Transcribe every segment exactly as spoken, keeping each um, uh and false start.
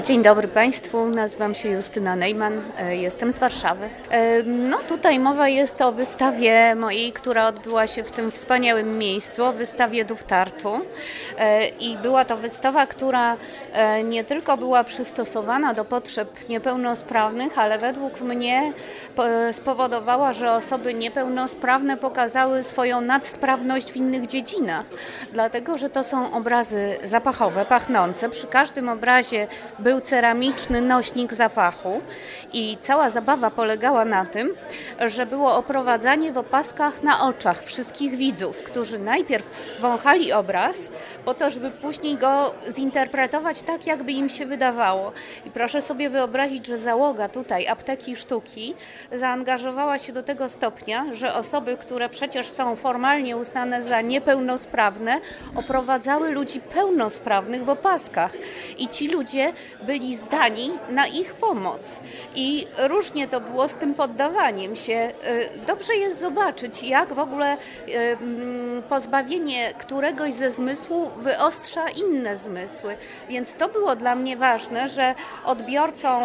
Dzień dobry Państwu, nazywam się Justyna Neumann, jestem z Warszawy. No tutaj mowa jest o wystawie mojej, która odbyła się w tym wspaniałym miejscu, o wystawie Duftartu. I była to wystawa, która nie tylko była przystosowana do potrzeb niepełnosprawnych, ale według mnie spowodowała, że osoby niepełnosprawne pokazały swoją nadsprawność w innych dziedzinach. Dlatego, że to są obrazy zapachowe, pachnące. Przy każdym obrazie był ceramiczny nośnik zapachu i cała zabawa polegała na tym, że było oprowadzanie w opaskach na oczach wszystkich widzów, którzy najpierw wąchali obraz po to, żeby później go zinterpretować tak, jakby im się wydawało. I proszę sobie wyobrazić, że załoga tutaj Apteki Sztuki zaangażowała się do tego stopnia, że osoby, które przecież są formalnie uznane za niepełnosprawne, oprowadzały ludzi pełnosprawnych w opaskach. I ci ludzie byli zdani na ich pomoc. I różnie to było z tym poddawaniem się. Dobrze jest zobaczyć, jak w ogóle pozbawienie któregoś ze zmysłów wyostrza inne zmysły. Więc to było dla mnie ważne, że odbiorcą,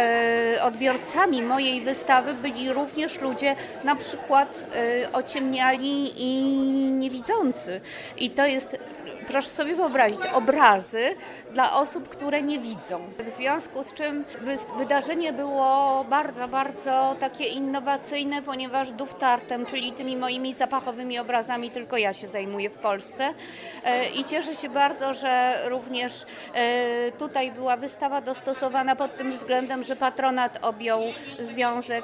odbiorcami mojej wystawy byli również ludzie na przykład ociemniali i niewidzący. I to jest, proszę sobie wyobrazić, obrazy dla osób, które nie widzą. W związku z czym wydarzenie było bardzo, bardzo takie innowacyjne, ponieważ Duftartem, czyli tymi moimi zapachowymi obrazami, tylko ja się zajmuję w Polsce. I cieszę się bardzo, że również tutaj była wystawa dostosowana pod tym względem, że patronat objął Związek,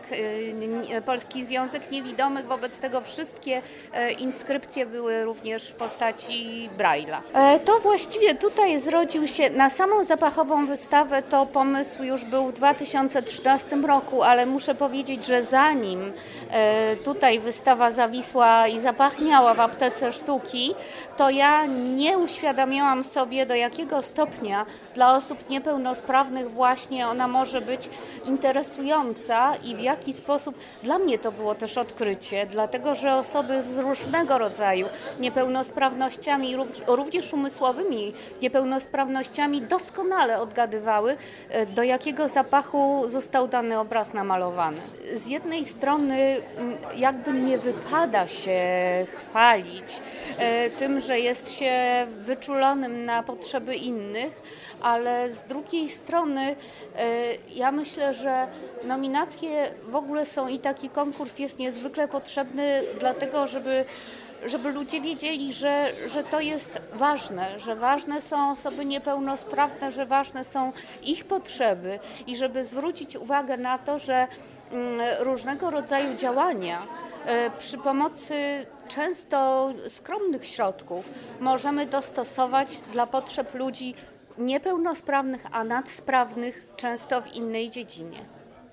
Polski Związek Niewidomych. Wobec tego wszystkie inskrypcje były również w postaci Braille'a. To właściwie tutaj zrodził się na samą zapachową wystawę, to pomysł już był w dwa tysiące trzynastym roku, ale muszę powiedzieć, że zanim tutaj wystawa zawisła i zapachniała w Aptece Sztuki, to ja nie uświadamiałam sobie, do jakiego stopnia dla osób niepełnosprawnych właśnie ona może być interesująca i w jaki sposób. Dla mnie to było też odkrycie, dlatego że osoby z różnego rodzaju niepełnosprawnościami, również umysłowymi niepełnosprawnościami, doskonale odgadywały, do jakiego zapachu został dany obraz namalowany. Z jednej strony jakby nie wypada się chwalić tym, że jest się wyczulonym na potrzeby innych, ale z drugiej strony ja myślę, że nominacje w ogóle są i taki konkurs jest niezwykle potrzebny, dlatego żeby żeby ludzie wiedzieli, że, że to jest ważne, że ważne są osoby niepełnosprawne, że ważne są ich potrzeby i żeby zwrócić uwagę na to, że różnego rodzaju działania przy pomocy często skromnych środków możemy dostosować dla potrzeb ludzi niepełnosprawnych, a nadsprawnych często w innej dziedzinie.